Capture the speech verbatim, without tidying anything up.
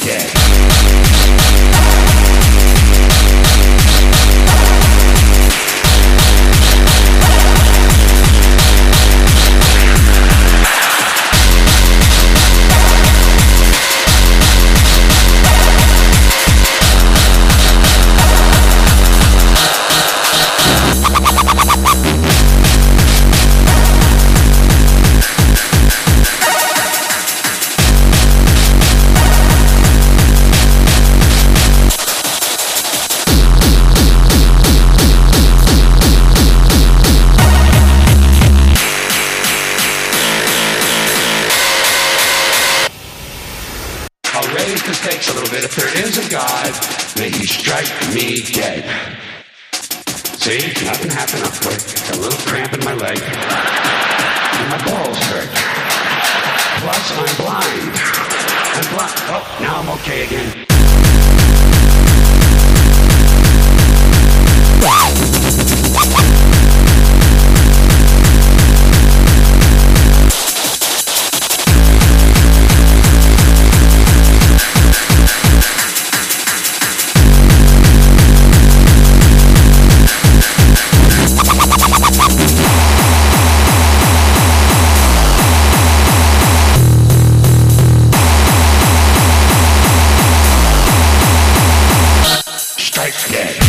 dead. I'll raise the stakes a little bit. If there is a God, may he strike me dead. See, nothing happened up quick. Got a little cramp in my leg. And my balls hurt. Plus, I'm blind. I'm blind. Oh, now I'm okay again. Strike dead.